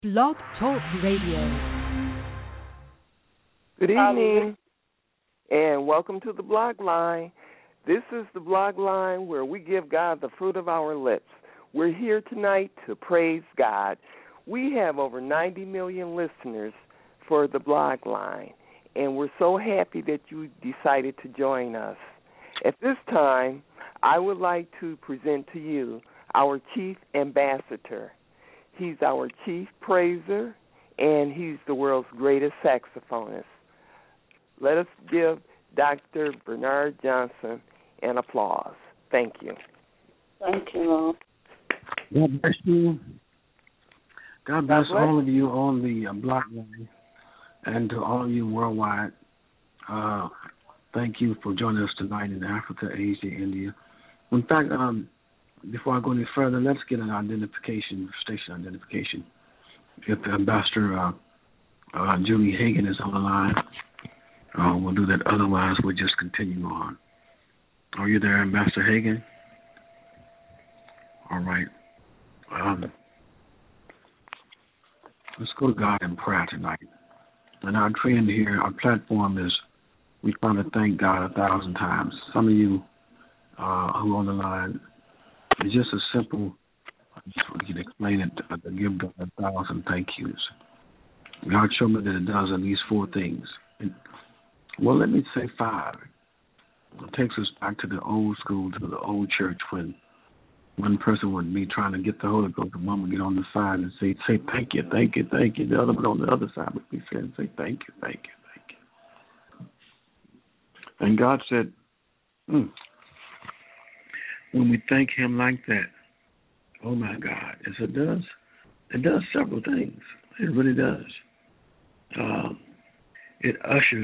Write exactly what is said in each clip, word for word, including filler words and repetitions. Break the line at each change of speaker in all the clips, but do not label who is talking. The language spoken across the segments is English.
Blog Talk Radio.
Good evening, and welcome to the Blog Line. This is the Blog Line where we give God the fruit of our lips. We're here tonight to praise God. We have over ninety million listeners for the Blog Line, and we're so happy that you decided to join us. At this time, I would like to present to you our Chief Ambassador. He's our Chief Praiser, and he's the world's greatest saxophonist. Let us give Doctor Bernard Johnson an applause. Thank you.
Thank you, Lord.
God bless you. God bless, God bless all of you on the uh, Blog Line, and to all of you worldwide. Uh, thank you for joining us tonight in Africa, Asia, India. In fact, um, before I go any further, let's get an identification, station identification. If Ambassador uh, uh, Julie Hagan is on the line, uh, we'll do that. Otherwise, we'll just continue on. Are you there, Ambassador Hagan? All right. Um, let's go to God in prayer tonight. And our trend here, our platform is we try to thank God a thousand times. Some of you uh, who are on the line, it's just a simple, we can explain it, uh, to give God a thousand thank yous. God showed me that it does at least four things. And, well, let me say five. It takes us back to the old school, to the old church, when one person would be trying to get the Holy Ghost, and one would get on the side and say, say thank you, thank you, thank you. The other one on the other side would be saying, say thank you, thank you, thank you. And God said, hmm, when we thank him like that, oh my God, yes it does. It does several things. It really does. Um, it ushers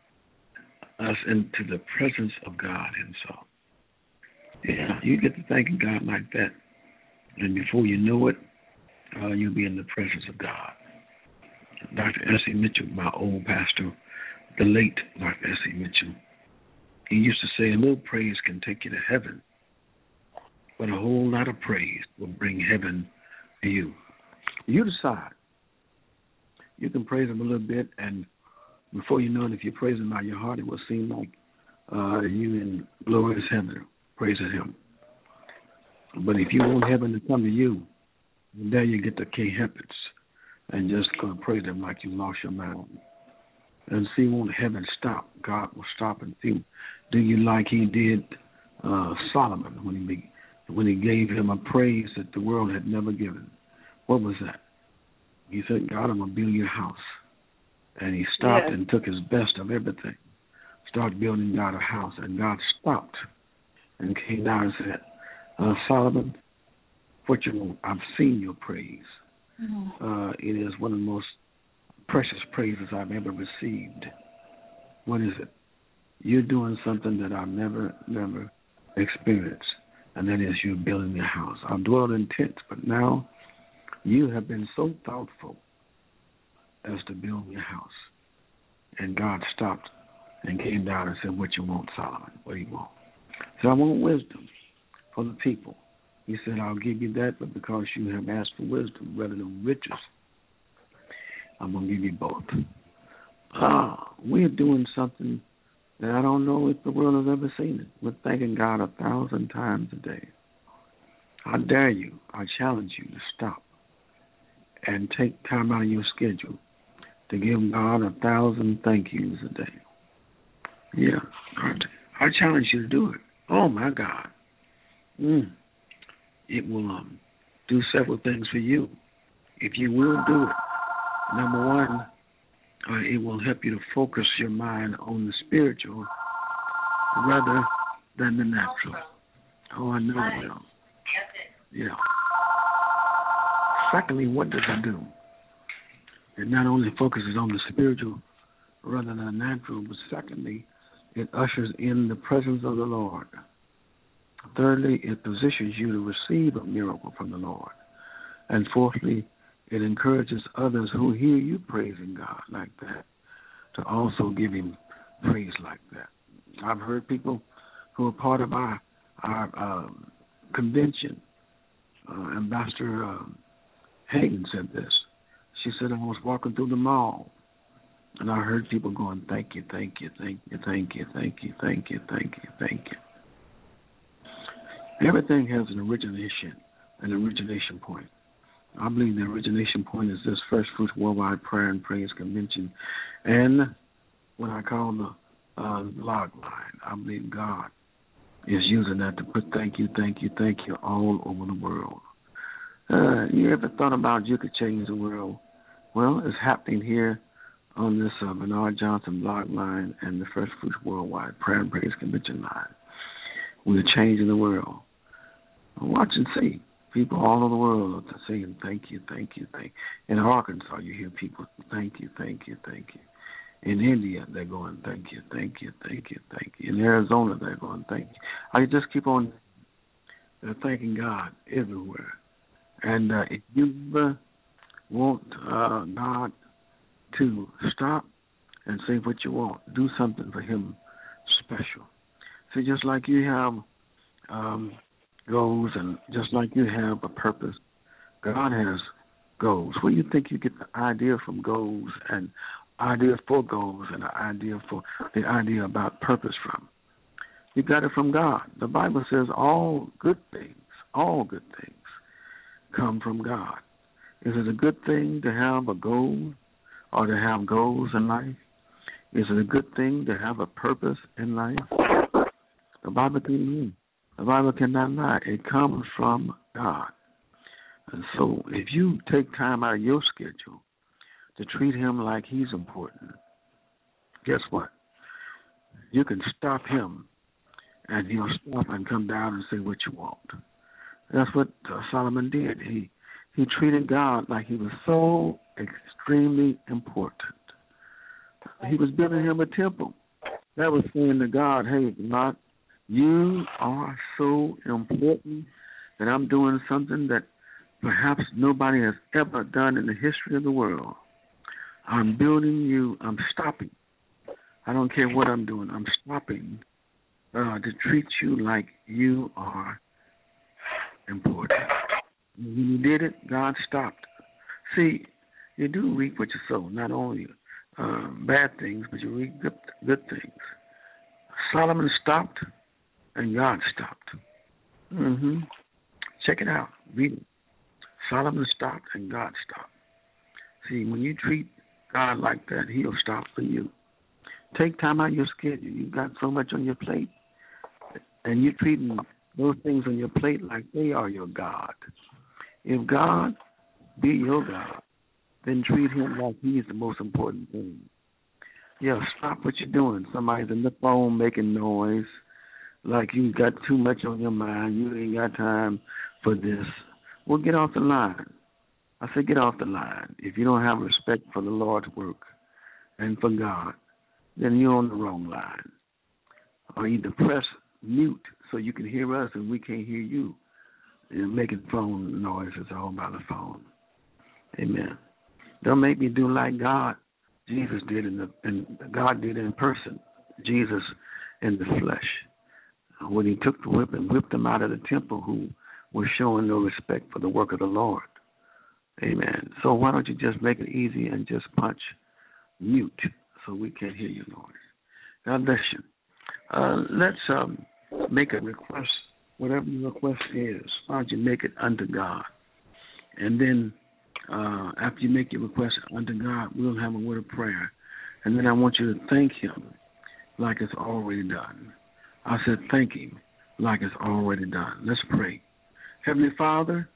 us into the presence of God himself. Yeah, you get to thanking God like that, and before you know it, uh, you'll be in the presence of God. Doctor S E Mitchell, my old pastor, the late Doctor S E Mitchell, he used to say, a little praise can take you to heaven, but a whole lot of praise will bring heaven to you. You decide. You can praise him a little bit, and before you know it, if you praise him by your heart, it will seem like uh, you in glorious heaven praising him. But if you want heaven to come to you, there you get the can't help it, and just go praise him like you lost your mind. And see, won't heaven stop? God will stop and see. Do you like he did uh, Solomon when he when he gave him a praise that the world had never given? What was that? He said, God, I'm going to build your house. And he stopped yes. and took his best of everything, started building God a house. And God stopped and came down and said, uh, Solomon, what you want? I've seen your praise. Mm-hmm. Uh, it is one of the most precious praises I've ever received. What is it? You're doing something that I've never, never experienced, and that is you building your house. I've dwelled in tents, but now you have been so thoughtful as to build your house. And God stopped and came down and said, what you want, Solomon? What do you want? So I want wisdom for the people. He said, I'll give you that, but because you have asked for wisdom rather than riches, I'm going to give you both. Ah, we're doing something that I don't know if the world has ever seen it. We're thanking God a thousand times a day. I dare you, I challenge you to stop and take time out of your schedule to give God a thousand thank yous a day. Yeah, I challenge you to do it. Oh, my God. Mm. It will um, do several things for you. If you will do it, number one, uh, it will help you to focus your mind on the spiritual rather than the natural. Oh, I know it will. Yeah. Secondly, what does it do? It not only focuses on the spiritual rather than the natural, but secondly, it ushers in the presence of the Lord. Thirdly, it positions you to receive a miracle from the Lord. And fourthly, it encourages others who hear you praising God like that to also give him praise like that. I've heard people who are part of our, our uh, convention, uh, Ambassador uh, Hagan said this. She said, I was walking through the mall, and I heard people going, thank you, thank you, thank you, thank you, thank you, thank you, thank you, thank you. Everything has an origination, an origination point. I believe the origination point is this First Fruits Worldwide Prayer and Praise Convention. And when I call the uh, log line, I believe God is using that to put thank you, thank you, thank you all over the world. Uh, you ever thought about you could change the world? Well, it's happening here on this uh, Bernard Johnson blog line and the First Fruits Worldwide Prayer and Praise Convention line. We're changing the world. Watch and see. People all over the world are saying thank you, thank you, thank you. In Arkansas, you hear people thank you, thank you, thank you. In India, they're going thank you, thank you, thank you, thank you. In Arizona, they're going thank you. I just keep on uh, thanking God everywhere. And uh, if you uh, want uh, God to stop and say what you want, do something for Him special. See, just like you have um, goals and just like you have a purpose, God has goals. Where do you think you get the idea from goals and idea for goals and the idea for the idea about purpose from? You got it from God. The Bible says all good things, all good things come from God. Is it a good thing to have a goal or to have goals in life? Is it a good thing to have a purpose in life? The Bible can The Bible cannot lie. It comes from God. And so if you take time out of your schedule to treat Him like He's important, guess what? You can stop Him and He'll stop and come down and say what you want. That's what uh, Solomon did. He he treated God like He was so extremely important. He was building Him a temple. That was saying to God, hey, God, you are so important that I'm doing something that perhaps nobody has ever done in the history of the world. I'm building you. I'm stopping. I don't care what I'm doing. I'm stopping uh, to treat you like you are important. When you did it, God stopped. See, you do reap what you sow, not only uh, bad things, but you reap good, good things. Solomon stopped, and God stopped. Mm-hmm. Check it out. Read it. Solomon stopped, and God stopped. See, when you treat God like that, He'll stop for you. Take time out of your schedule. You've got so much on your plate, and you're treating those things on your plate like they are your God. If God be your God, then treat Him like He's the most important thing. Yeah, stop what you're doing. Somebody's in the phone making noise, like you got too much on your mind. You ain't got time for this. Well, get off the line. I say get off the line. If you don't have respect for the Lord's work and for God, then you're on the wrong line. Or either press mute so you can hear us and we can't hear you. You're making phone noises all by the phone. Amen. Don't make me do like God, Jesus did in the, and God did in person. Jesus in the flesh. When He took the whip and whipped them out of the temple who were showing no respect for the work of the Lord. Amen. So why don't you just make it easy and just punch mute so we can't hear your noise. God bless you. Uh, let's um, make a request, whatever your request is. Why don't you make it unto God? And then uh, after you make your request unto God, we'll have a word of prayer. And then I want you to thank Him like it's already done. I said thank Him like it's already done. Let's pray. Heavenly Father,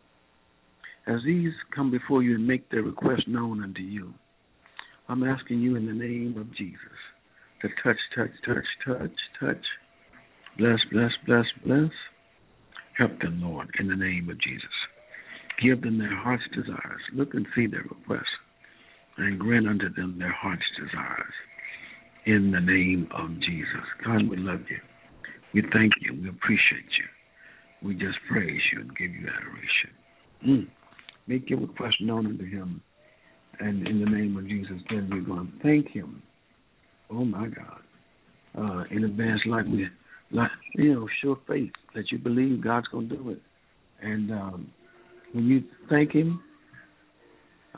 as these come before you and make their request known unto you, I'm asking you in the name of Jesus to touch, touch, touch, touch, touch. Bless, bless, bless, bless. Help them, Lord, in the name of Jesus. Give them their heart's desires. Look and see their requests and grant unto them their heart's desires. In the name of Jesus. God, we love you. We thank you. We appreciate you. We just praise you and give you adoration. Mm. Make your request known unto Him. And in the name of Jesus, then we're going to thank Him. Oh, my God. Uh, in advance, like we, like, you know, show faith that you believe God's going to do it. And um, when you thank Him,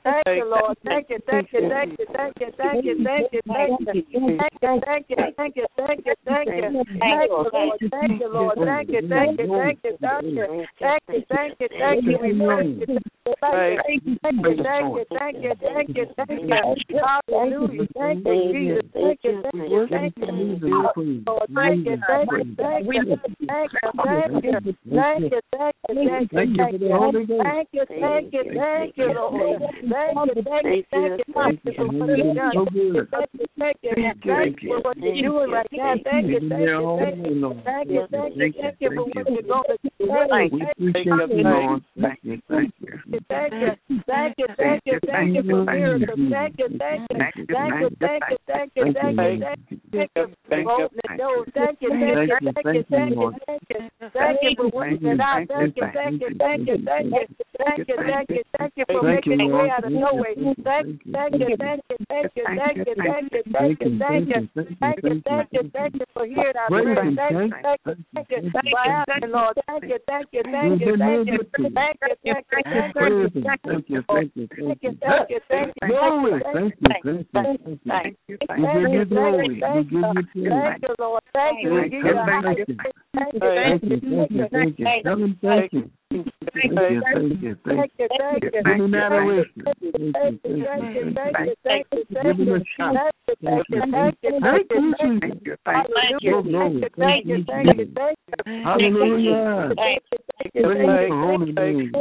Thank you, Lord. Thank you, thank you, thank you, thank you, thank you, thank you, thank you, thank you, thank you, thank you, thank you, thank you, thank you, Lord. Thank you, Lord. Thank you, thank you, thank you, thank you, thank you, thank you, thank you. We praise you. Thank you, thank you, thank you, thank you, thank you, thank you. Hallelujah. Thank you, Jesus. Thank you, thank you, thank you. Lord, thank you, thank you, thank you, thank you, thank you, thank you, thank you, thank you, thank you, thank you, thank you, thank you, Lord. Thank you, thank you, thank you, thank you for what you've done. Thank you, thank you, thank you for what you're doing right now. Thank you, thank you, thank you, thank you, thank you, thank you for what you're going to do. Thank you, thank you, thank you, thank you, thank you, thank you, thank you, thank you for miracles. Thank you, thank you, thank you, thank you, thank you, thank you, thank you, thank you for opening the doors. Thank you, thank you, thank you, thank you, thank you, thank you for working it out. Thank you, thank you, thank you, thank you, thank you, thank you, thank you for making a way out of no way. Thank you, thank you, thank you, thank you, thank you, thank you, thank you, thank you, thank you, thank you, thank you for hearing our prayers. Thank you, thank you, thank you, for asking, Lord. Thank you, thank you, thank you, thank you, thank you, thank you, thank you, thank you, thank you, thank you, thank you, thank you, thank you,
glory, thank you, thank you, thank you, thank you, we give you glory, we give you praise.
Thank you, Lord. Thank you. We give you
Thank you, thank you, thank you, thank you, thank you, thank you, thank you. Thank you, thank you, thank you, thank you. Give him adoration. Thank you, thank you, thank you, thank you. Give him a shout. Thank you, thank you, thank you, thank you, thank you, thank you, thank you, thank you. Hallelujah. Praise the holy name.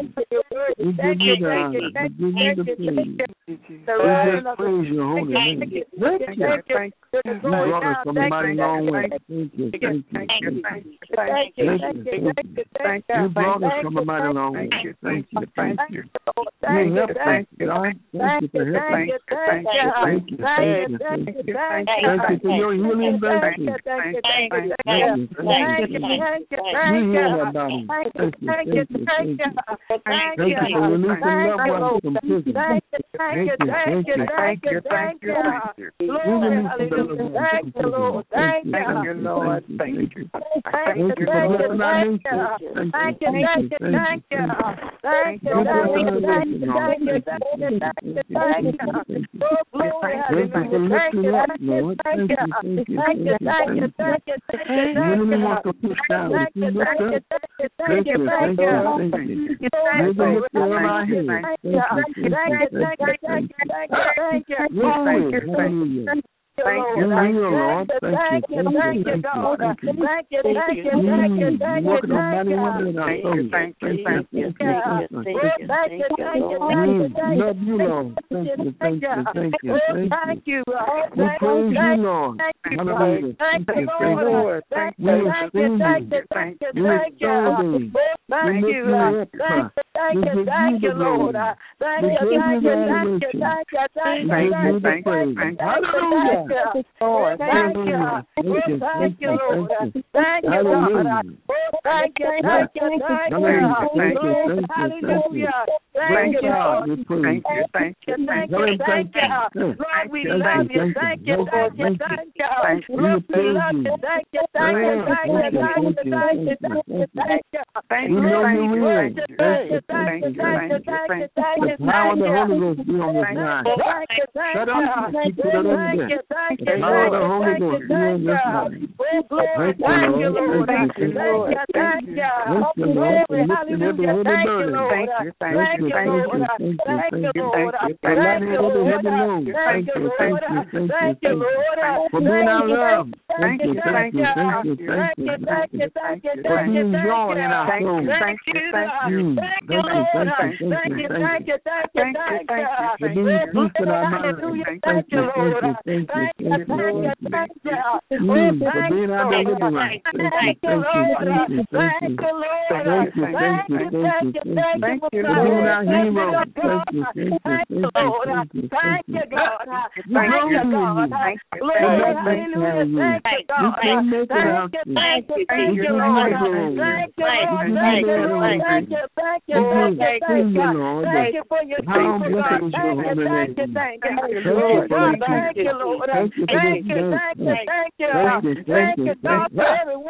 We give you the honor. We give you the praise. We just praise your holy name. Thank you. You brought us from a mighty long way. Thank you, thank you, thank you. Thank you, thank you. You brought us from a mighty long way. Thank you, thank you. You helped us, God. Thank you for helping us. Thank you, thank you, thank you, thank you. Thank you for your healing virtue. Thank you, thank you, thank you. You healed our body. Thank you, thank you, thank you. Thank you for releasing loved ones from prison. Thank you, thank you, thank you, thank you, thank you. Glory, hallelujah. Thank you, Lord. Thank you, Lord. Thank you. Thank you, thank you, thank you. Thank you, thank you, thank you. Thank you, thank you, thank you, thank you, thank you, thank you. Glory, hallelujah. Thank you, thank you, thank you. Thank you, thank you, thank you, thank you. You really want to push down. Thank you, thank you, thank you, thank you, thank you. You're the lifter of our head. Thank you, thank you, thank you, thank you, thank you, thank you. Glory, hallelujah. Thank you, thank you, Lord. Thank you, thank you, God. Thank you, thank you, thank you, thank you, thank you, thank you. Thank you, thank you, thank you, thank you, thank you, thank you. Love you, Lord. Thank you, thank you, thank you, thank you. We praise you, Lord. Hallelujah. Thank you, Lord. Thank you, thank you, thank you, thank you, thank you. Thank you, thank you, thank you, Lord. Thank you, thank you, thank you, thank you, thank you, thank you. Hallelujah. Lord, thank you. Thank you, Lord. Thank you, God. Thank you, thank you, thank you. Hallelujah. Thank you, Lord. Thank you, thank you, thank you, thank you. Lord, we love you. Thank you, thank you, thank you. Lord, we love you. Thank you, thank you, thank you, thank you, thank you, thank you. Thank you, thank you, thank you, thank you, thank you, thank you, thank you, thank you. The power of the Holy Ghost be on this line. Thank you, thank you, thank you, thank you. Thank you, Lord. Thank you, thank you. Oh, glory, thank you, Lord. Thank you, thank you, thank you. Glory, hallelujah. Thank you, Lord. Thank you, Lord. Thank you, Lord. Thank you, Lord. Thank you, Lord. Thank you, Lord. For being our love.
Thank you, thank you, thank you, thank you, thank you, thank you,
for
thank you,
being joy in our
thank
soul.
you, thank you, thank you, thank you, Lord. Thank you, thank you, thank you, thank you, thank you.
For being peace in our mind.
Hallelujah. Thank you, Lord. Thank you, thank you, thank you.
Mm, for being our deliverer.
Thank you, Lord. Thank you, Lord.
Thank you, thank you, thank you, thank you. For being our hero. Thank you, thank you, thank you,
Lord.
thank you.
Thank you, God.
We
Thank you,
glorify
God.
you.
Glory, hallelujah. Thank you,
We
God.
can't make it
Thank
without
you,
you.
thank you,
We
thank
give
you,
you
Lord.
the glory.
Thank you,
We
Lord.
give you
Thank
the
you, Lord.
adoration.
Thank you, thank you,
We
thank you,
praise
thank
you,
you.
Lord.
Thank you for your
How
people,
blessed
God.
is your
Thank you,
holy
thank you,
name.
thank you.
Thank you
Lord,
for
God,
the
thank
gift.
you, Lord.
Thank you for
Thank
this
you,
day.
thank you, thank you.
Thank you, thank
Thank
you,
you, God,
thank
for
you.
every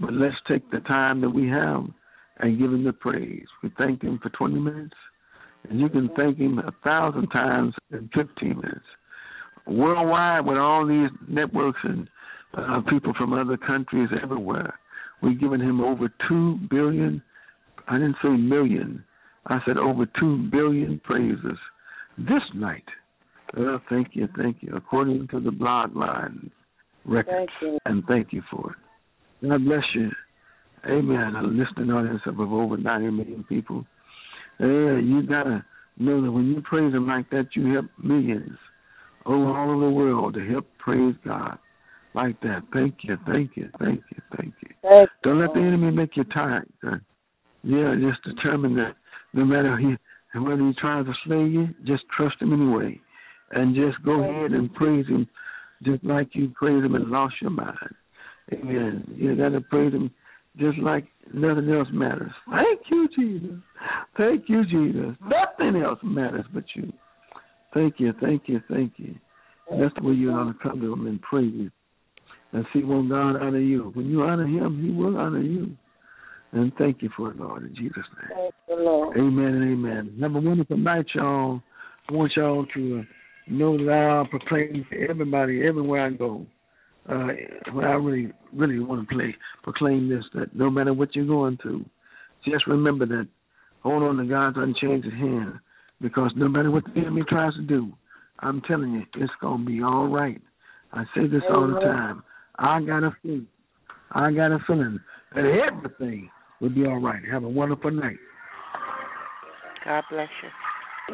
But let's take the time that we have and give him the praise. We thank him for twenty minutes, and you can thank him a thousand times in fifteen minutes. Worldwide, with all these networks and uh, people from other countries everywhere, we've given him over two billion. I didn't say million. I said over two billion praises this night. Well, thank you, thank you. According to the blog line records, thank and thank you for it. God bless you. Amen. A listening audience of over ninety million people. Yeah, you got to know that when you praise him like that, you help millions over all over the world to help praise God like that. Thank you, thank you, thank you, thank you. Thank Don't you. Let the enemy make you tired. Uh, yeah, just determine that no matter he, whether he tries to slay you, just trust him anyway. And just go thank ahead and praise him just like you praise him and lost your mind. Amen. You got to praise him just like nothing else matters. Thank you, Jesus. Thank you, Jesus. Nothing else matters but you. Thank you, thank you, thank you. That's the way you ought to come to him and praise and see when God honor you. When you honor him, he will honor you. And thank you for it, Lord, in Jesus' name.
Thank you, Lord.
Amen and amen. Have a wonderful night, y'all. I want y'all to know that I'll proclaim to everybody, everywhere I go. Uh, well, I really, really want to play, proclaim this, that no matter what you're going through, just remember that hold on to God's unchanging hand, because no matter what the enemy tries to do, I'm telling you, it's going to be all right. I say this all the time. I got a feeling, I got a feeling that everything will be all right. Have a wonderful night.
God bless you.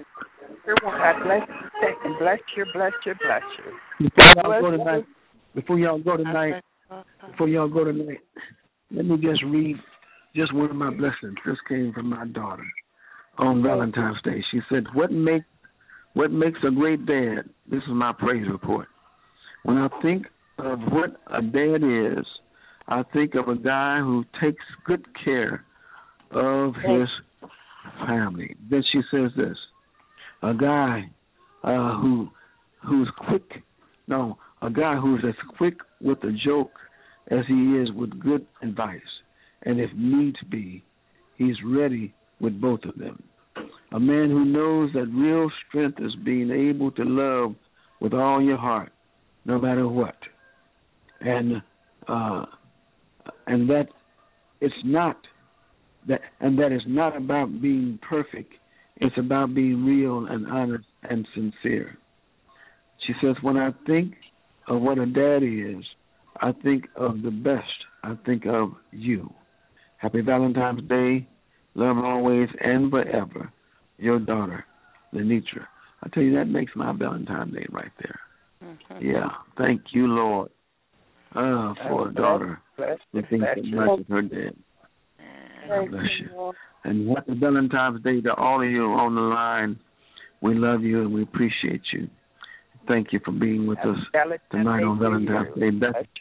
God bless you. Bless you, bless you, bless you.
Before y'all go tonight, before y'all go tonight, before y'all go tonight, let me just read just one of my blessings. This came from my daughter on Valentine's Day. She said, "What make what makes a great dad?" This is my praise report. When I think of what a dad is, I think of a guy who takes good care of his family. Then she says this: a guy uh, who who's quick, no, a guy who's as quick with a joke as he is with good advice, and if needs be, he's ready with both of them. A man who knows that real strength is being able to love with all your heart, no matter what, and uh, and that it's not that, and that is not about being perfect. It's about being real and honest and sincere. She says, when I think of what a daddy is, I think of the best. I think of you. Happy Valentine's Day. Love always and forever. Your daughter, Lenitra. I tell you, that makes my Valentine's Day right there. Mm-hmm. Yeah. Thank you, Lord, uh, for a daughter that thinks so much of her dad. God bless you. And happy Valentine's Day to all of you on the line. We love you and we appreciate you. Thank you for being with us tonight on Valentine's Day.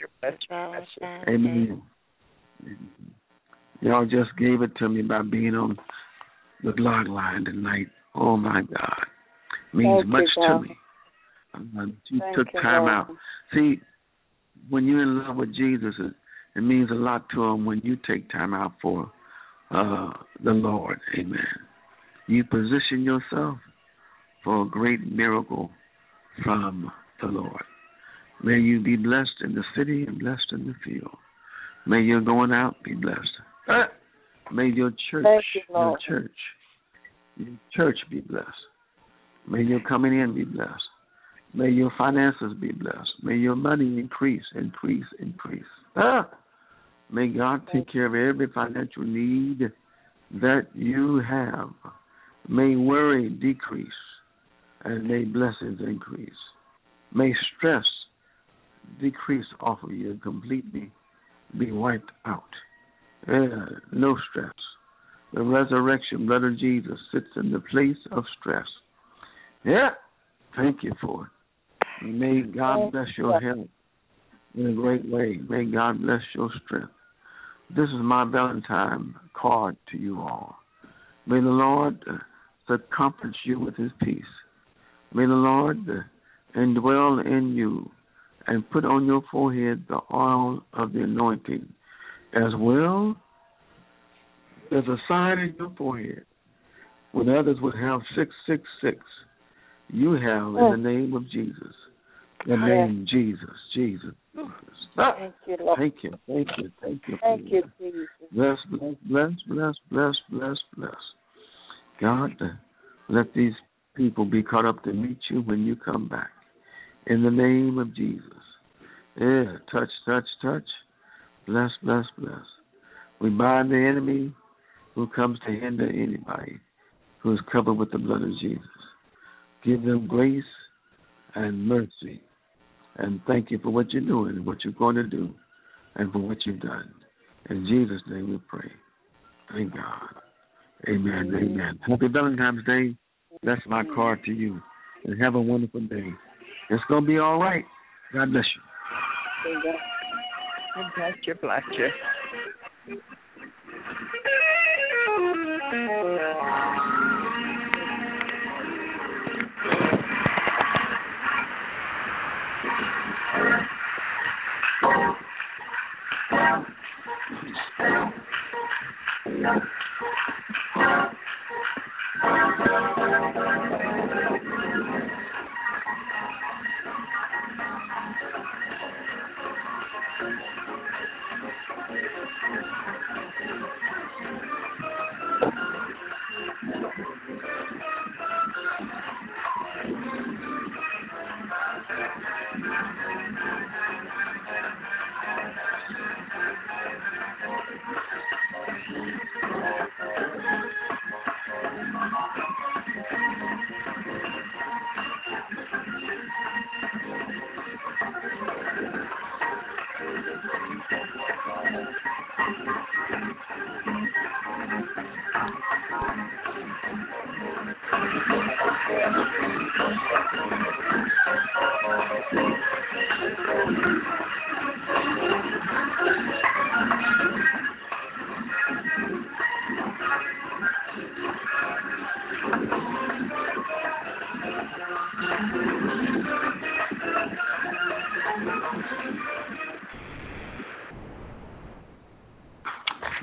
Amen. Y'all just gave it to me by being on the blog line tonight. Oh, my God. It means much to me. Uh, you took time out. See, when you're in love with Jesus, it, it means a lot to him when you take time out for uh, the Lord. Amen. You position yourself for a great miracle from the Lord. May you be blessed in the city and blessed in the field. May your going out be blessed. Uh, may your church, you, your church, your church be blessed. May your coming in be blessed. May your finances be blessed. May your money increase, increase, increase. Uh, may God take care of every financial need that you have. May worry decrease. And may blessings increase. May stress decrease off of you and completely be wiped out. Yeah, no stress. The resurrection blood of Jesus sits in the place of stress. Yeah, thank you for it. May God bless your health in a great way. May God bless your strength. This is my Valentine card to you all. May the Lord uh, comfort you with his peace. May the Lord uh, indwell in you and put on your forehead the oil of the anointing. as well as a sign in your forehead. When others would have six six six, you have in the name of Jesus. The name Jesus, Jesus, Jesus.
Thank you, Lord.
Thank you, thank you, thank you.
Thank you, Jesus.
Bless, bless, bless, bless, bless, bless, bless. God, let these people be caught up to meet you when you come back. In the name of Jesus. Yeah, touch, touch, touch. Bless, bless, bless. We bind the enemy who comes to hinder anybody who is covered with the blood of Jesus. Give them grace and mercy. And thank you for what you're doing, what you're going to do, and for what you've done. In Jesus' name we pray. Thank God. Amen. Amen. Happy Valentine's Day. That's my card to you. And have a wonderful day. It's going to be all right. God bless you.
Bless you, bless you.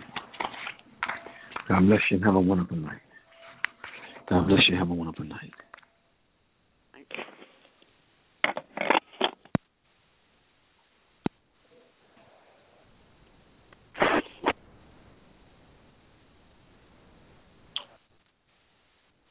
God bless you and have a wonderful night. God bless you and have a wonderful night.